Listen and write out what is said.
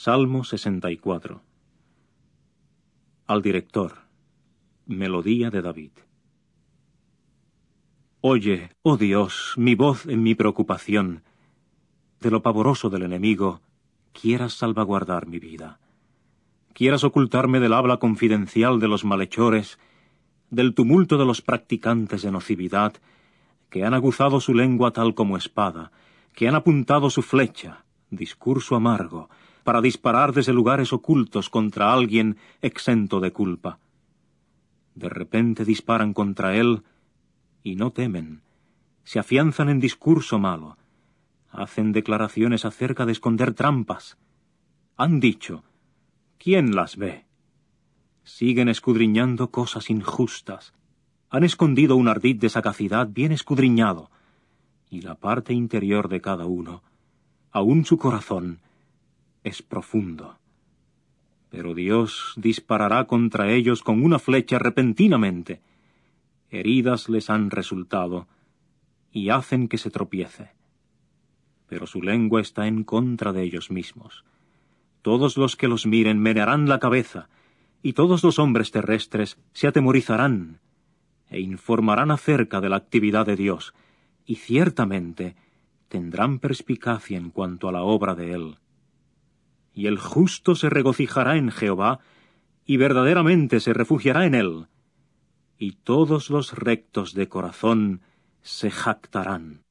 Salmo 64. Al director. Melodía de David. Oye, oh Dios, mi voz en mi preocupación. De lo pavoroso del enemigo, quieras salvaguardar mi vida. Quieras ocultarme del habla confidencial de los malhechores, del tumulto de los practicantes de nocividad, que han aguzado su lengua tal como espada, que han apuntado su flecha, discurso amargo, para disparar desde lugares ocultos contra alguien exento de culpa. De repente disparan contra él y no temen, se afianzan en discurso malo, hacen declaraciones acerca de esconder trampas. Han dicho, ¿quién las ve? Siguen escudriñando cosas injustas. Han escondido un ardid de sagacidad bien escudriñado, y la parte interior de cada uno, aun su corazón, es profundo. Pero Dios disparará contra ellos con una flecha repentinamente. Heridas les han resultado, y hacen que se tropiece. Pero su lengua está en contra de ellos mismos. Todos los que los miren menearán la cabeza, y todos los hombres terrestres se atemorizarán, e informarán acerca de la actividad de Dios, y ciertamente tendrán perspicacia en cuanto a la obra de Él. Y el justo se regocijará en Jehová, y verdaderamente se refugiará en Él, y todos los rectos de corazón se jactarán.